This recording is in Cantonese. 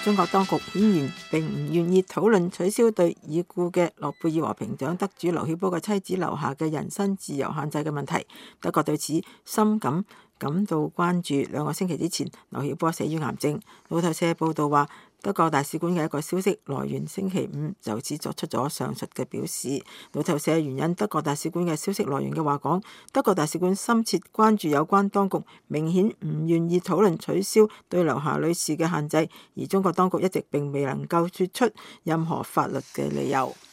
中國當局顯然並唔願意討論取消對已故嘅諾貝爾和平獎得主劉曉波嘅妻子留下嘅人身自由限制嘅問題。德國對此深感到關注。2個星期之前，劉曉波死於癌症。路透社報道話，德國大使館嘅一個消息來源星期五就此作出咗上述嘅表示。路透社援引德國大使館嘅消息來源嘅話講，德國大使館深切關注有關當局明顯唔願意討論取消對劉霞女士嘅限制，而中國當局一直並未能夠說出任何法律嘅理由。